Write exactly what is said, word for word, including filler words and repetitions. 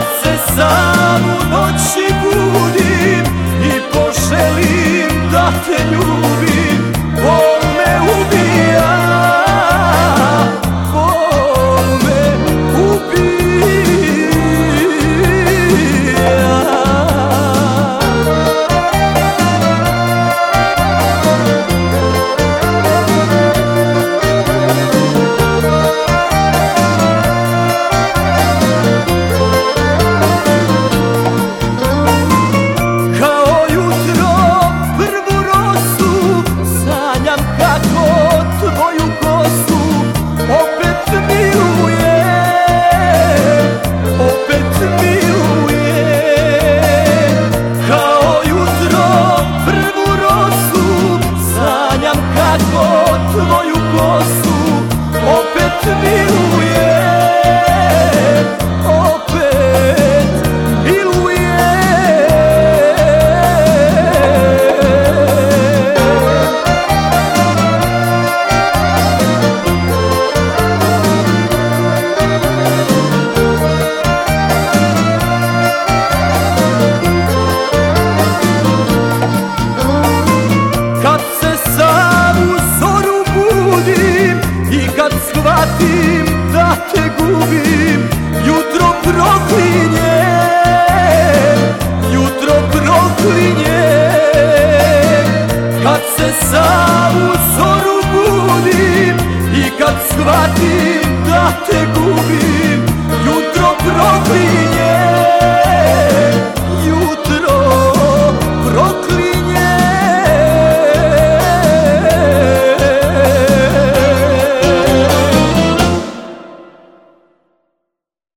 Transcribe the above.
se sam u noći budim i poželim da te ljubim, bol me ubija, bol me ubija. Kao jutro prvu rosu sanjam kako tvoju kosu opet miluje, opet miluje. Kao jutro prvu rosu sanjam kako tvoju kosu opet miluje, opet miluje. Kad se sam u zoru budim i kad shvatim da te gubim, jutro proklinje, jutro proklinje. Kad se sam u zoru budim i kad shvatim da te gubim,